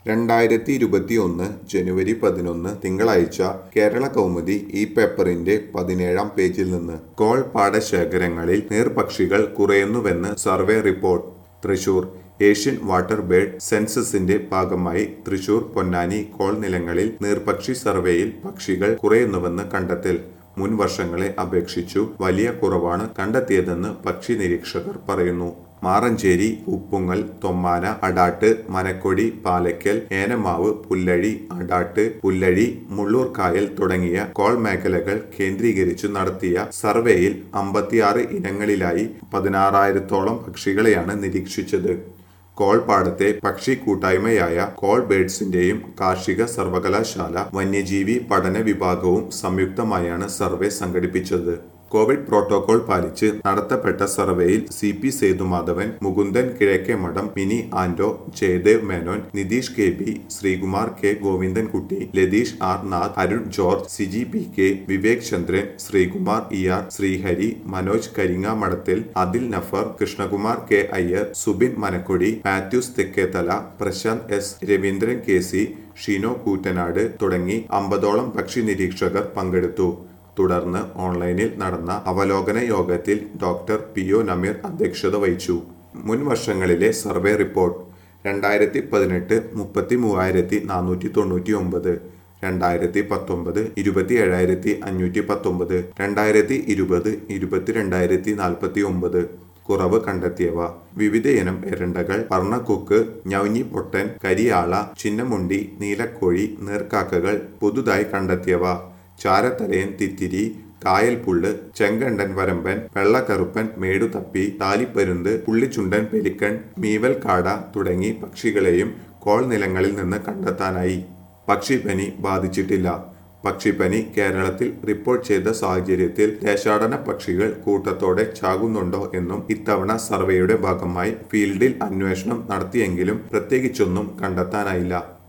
2021 ജനുവരി 11 തിങ്കളാഴ്ച കേരള കൗമുദി ഈ പേപ്പറിന്റെ 17-ാം പേജിൽ നിന്ന് കോൾ പാടശേഖരങ്ങളിൽ നീർപക്ഷികൾ കുറയുന്നുവെന്ന് survey report. Thrissur Asian water bird സെൻസസിന്റെ ഭാഗമായി തൃശൂർ പൊന്നാനി കോൾ നിലങ്ങളിൽ നീർപക്ഷി സർവേയിൽ പക്ഷികൾ കുറയുന്നുവെന്ന് കണ്ടെത്തൽ. മുൻ വർഷങ്ങളെ അപേക്ഷിച്ചു വലിയ കുറവാണ് കണ്ടെത്തിയതെന്ന് പക്ഷി നിരീക്ഷകർ പറയുന്നു. മാറഞ്ചേരി, ഉപ്പുങ്ങൽ, തൊമ്മാന, അടാട്ട്, മനക്കൊടി, പാലയ്ക്കൽ, ഏനമാവ്, പുല്ലഴി, അടാട്ട്, പുല്ലഴി, മുള്ളൂർക്കായൽ തുടങ്ങിയ കോൾ മേഖലകൾ കേന്ദ്രീകരിച്ചു നടത്തിയ സർവേയിൽ 56 ഇനങ്ങളിലായി 16,000-ഓളം പക്ഷികളെയാണ് നിരീക്ഷിച്ചത്. കോൾ പാടത്തെ പക്ഷി കൂട്ടായ്മയായ കോൾ ബേഡ്സിന്റെയും കാർഷിക സർവകലാശാല വന്യജീവി പഠന വിഭാഗവും സംയുക്തമായാണ് സർവേ സംഘടിപ്പിച്ചത്. കോവിഡ് പ്രോട്ടോകോൾ പാലിച്ച് നടത്തപ്പെട്ട സർവേയിൽ CP Sethumadhavan, Mukundan Kizhakkemadom, Mini Anto, Jaydev Menon, Nitheesh KB, Sreekumar K Govindankutty, Latheesh R Nath, Arun George, Siji PK, Vivek Chandran, Sreekumar ER, Sreehari, Manoj കരിങ്ങാമഠത്തിൽ, Adil Nafar, Krishnakumar K Iyer, Subin Manakkodi, Mathews Thekkethala, Prashanth S, Raveendran KC, Shino Koottanad തുടങ്ങി 50ഓളം പക്ഷി നിരീക്ഷകർ പങ്കെടുത്തു. തുടർന്ന് ഓൺലൈനിൽ നടന്ന അവലോകന യോഗത്തിൽ ഡോക്ടർ PO നമീർ അധ്യക്ഷത വഹിച്ചു. മുൻ വർഷങ്ങളിലെ സർവേ റിപ്പോർട്ട്. 2018 33,499, 2019 27,519, 2020 22,049. കുറവ് കണ്ടെത്തിയവ: വിവിധയിനം എരണ്ടകൾ, പർണക്കൊക്ക്, ഞൗഞ്ഞിപ്പൊട്ടൻ, കരിയാള, ചിന്നമുണ്ടി, നീലക്കോഴി, നീർക്കാക്കകൾ. പുതുതായി കണ്ടെത്തിയവ: ചാരത്തലയൻ തിത്തിരി, കായൽപ്പുള്ള്, ചെങ്കണ്ടൻ വരമ്പൻ, വെള്ളക്കറുപ്പൻ, മേടുതപ്പി, താലിപ്പരുന്ത്, പുള്ളിച്ചുണ്ടൻ പെലിക്കൺ, മീവൽ കാട തുടങ്ങി പക്ഷികളെയും കോൾ നിലങ്ങളിൽ നിന്ന് കണ്ടെത്താനായി. പക്ഷിപ്പനി ബാധിച്ചിട്ടില്ല. പക്ഷിപ്പനി കേരളത്തിൽ റിപ്പോർട്ട് ചെയ്ത സാഹചര്യത്തിൽ ദേശാടന പക്ഷികൾ കൂട്ടത്തോടെ ചാകുന്നുണ്ടോ എന്നും ഇത്തവണ സർവേയുടെ ഭാഗമായി ഫീൽഡിൽ അന്വേഷണം നടത്തിയെങ്കിലും പ്രത്യേകിച്ചൊന്നും കണ്ടെത്താനായില്ല.